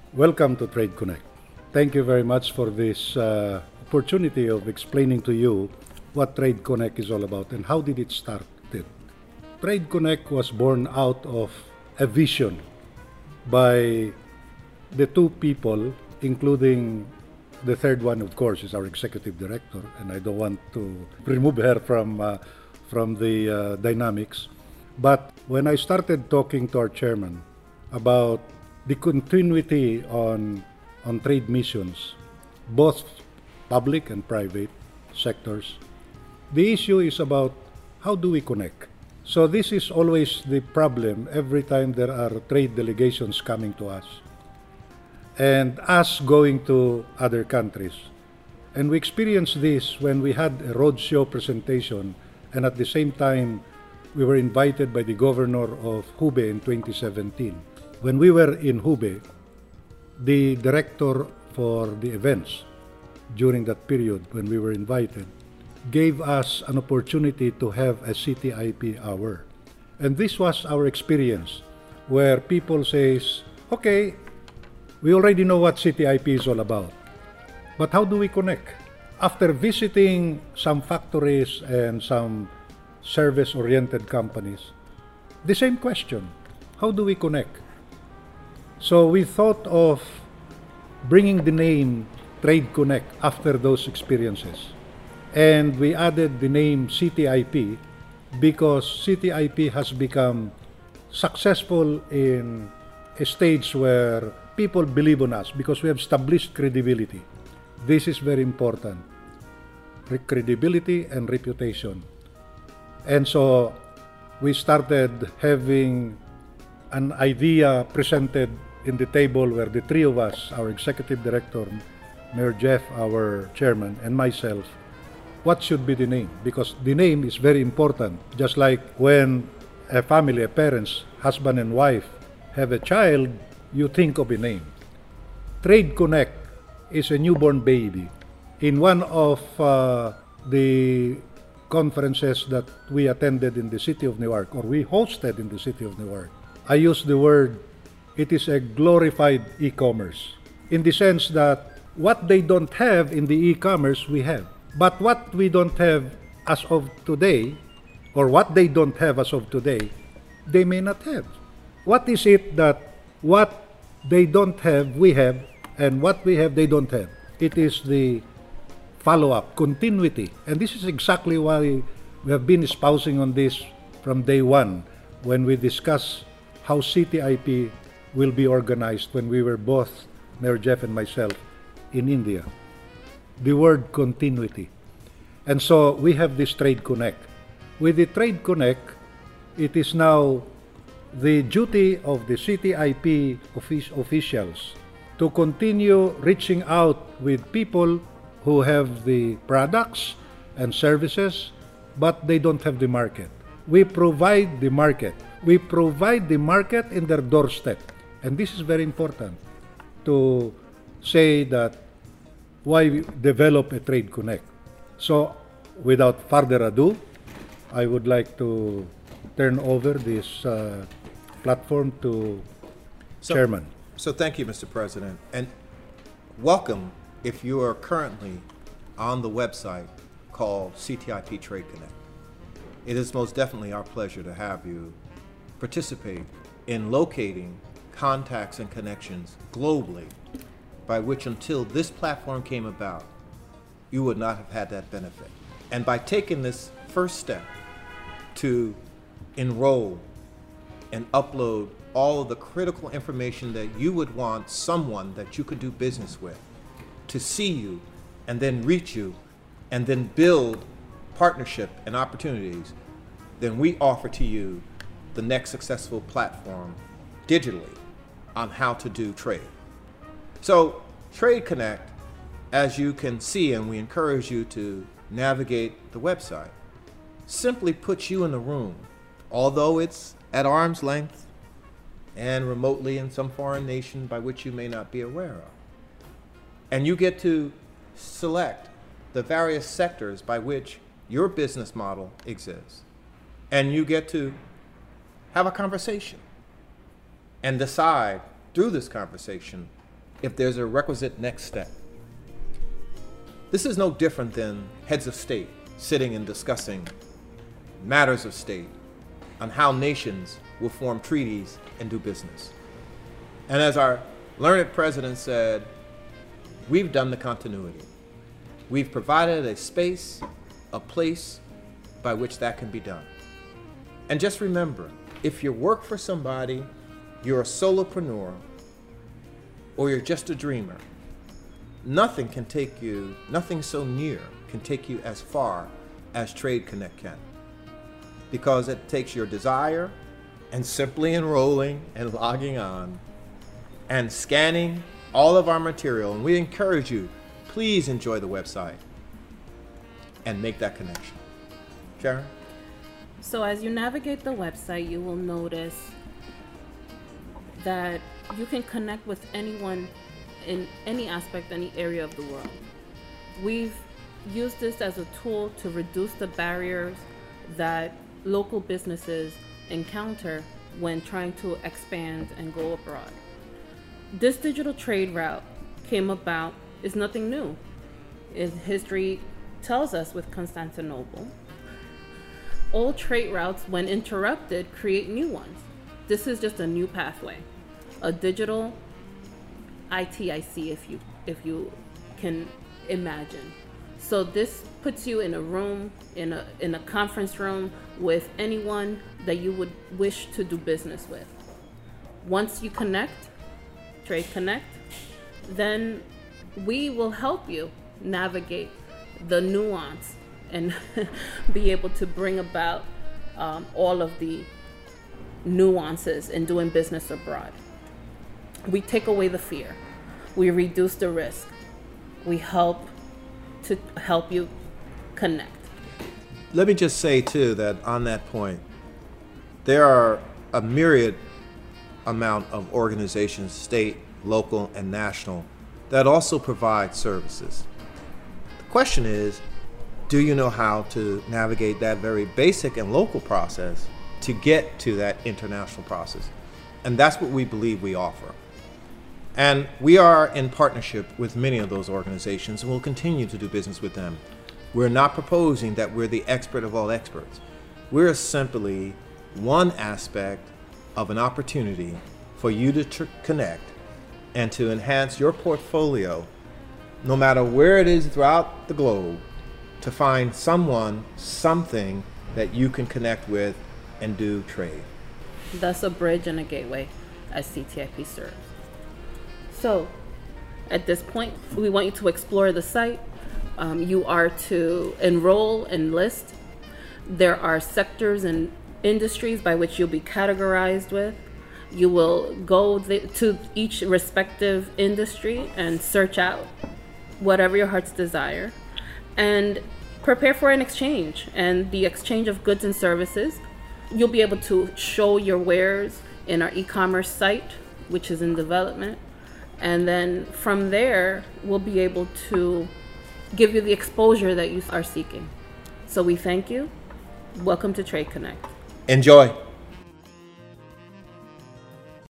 Welcome to Trade Connect. Thank you very much for this opportunity of explaining to you what Trade Connect is all about and how did it start. Trade Connect was born out of a vision by the two people, including the third one, of course, is our executive director, and I don't want to remove her from the dynamics. But when I started talking to our chairman about the continuity on trade missions, both public and private sectors, the issue is about how do we connect. So this is always the problem every time there are trade delegations coming to us and us going to other countries. And we experienced this when we had a roadshow presentation, and at the same time, we were invited by the governor of Hubei in 2017. When we were in Hubei, the director for the events during that period when we were invited gave us an opportunity to have a CTIP hour. And this was our experience where people says, okay, we already know what CTIP is all about, but how do we connect? After visiting some factories and some service-oriented companies, the same question, how do we connect? So we thought of bringing the name Trade Connect after those experiences. And we added the name CTIP because CTIP has become successful in a stage where people believe on us because we have established credibility. This is very important. Credibility and reputation. And so we started having an idea presented in the table where the three of us, our executive director, Mayor Jeff, our chairman, and myself, what should be the name? Because the name is very important. Just like when a family, a parents, husband and wife have a child, you think of a name. Trade Connect is a newborn baby. In one of the conferences that we attended in the city of Newark, or we hosted in the city of Newark, I used the word, it is a glorified e-commerce, in the sense that what they don't have in the e-commerce, we have. But what we don't have as of today, or what they don't have as of today, they may not have. What is it that what they don't have, we have, and what we have, they don't have? It is the follow-up, continuity. And this is exactly why we have been espousing on this from day one when we discuss how CTIP will be organized when we were both, Mayor Jeff and myself, in India. The word continuity. And so we have this Trade Connect. With the Trade Connect, it is now the duty of the CTIP officials to continue reaching out with people who have the products and services, but they don't have the market. We provide the market. We provide the market in their doorstep. And this is very important to say that why we develop a Trade Connect. So, without further ado, I would like to turn over this platform to Chairman. So thank you, Mr. President, and welcome if you are currently on the website called CTIP Trade Connect. It is most definitely our pleasure to have you participate in locating contacts and connections globally by which until this platform came about, you would not have had that benefit. And by taking this first step to enroll and upload all of the critical information that you would want someone that you could do business with to see you and then reach you and then build partnership and opportunities, then we offer to you the next successful platform digitally on how to do trade. So Trade Connect, as you can see, and we encourage you to navigate the website, simply puts you in the room, although it's at arm's length and remotely in some foreign nation by which you may not be aware of. And you get to select the various sectors by which your business model exists. And you get to have a conversation and decide through this conversation if there's a requisite next step. This is no different than heads of state sitting and discussing matters of state on how nations will form treaties and do business. And as our learned president said, we've done the continuity. We've provided a space, a place by which that can be done. And just remember, if you work for somebody, you're a solopreneur, or you're just a dreamer, nothing so near can take you as far as Trade Connect can. Because it takes your desire and simply enrolling and logging on and scanning all of our material. And we encourage you, please enjoy the website and make that connection. Sharon? So as you navigate the website, you will notice that you can connect with anyone in any aspect, any area of the world. We've used this as a tool to reduce the barriers that local businesses encounter when trying to expand and go abroad. This digital trade route came about is nothing new. As history tells us with Constantinople, old trade routes, when interrupted, create new ones. This is just a new pathway, a digital ITIC, if you can imagine. So this puts you in a room, in a conference room with anyone that you would wish to do business with. Once you connect, Trade Connect, then we will help you navigate the nuance and be able to bring about all of the nuances in doing business abroad. We take away the fear. We reduce the risk. We help you connect. Let me just say, too, that on that point, there are a myriad amount of organizations, state, local, and national, that also provide services. The question is, do you know how to navigate that very basic and local process to get to that international process? And that's what we believe we offer. And we are in partnership with many of those organizations, and we'll continue to do business with them. We're not proposing that we're the expert of all experts. We're simply one aspect of an opportunity for you to connect and to enhance your portfolio, no matter where it is throughout the globe, to find someone, something that you can connect with and do trade. Thus a bridge and a gateway as CTIP serves. So at this point, we want you to explore the site. You are to enroll and list. There are sectors and industries by which you'll be categorized with. You will go to each respective industry and search out whatever your heart's desire and prepare for an exchange and the exchange of goods and services. You'll be able to show your wares in our e-commerce site, which is in development. And then from there, we'll be able to give you the exposure that you are seeking. So we thank you. Welcome to Trade Connect. Enjoy.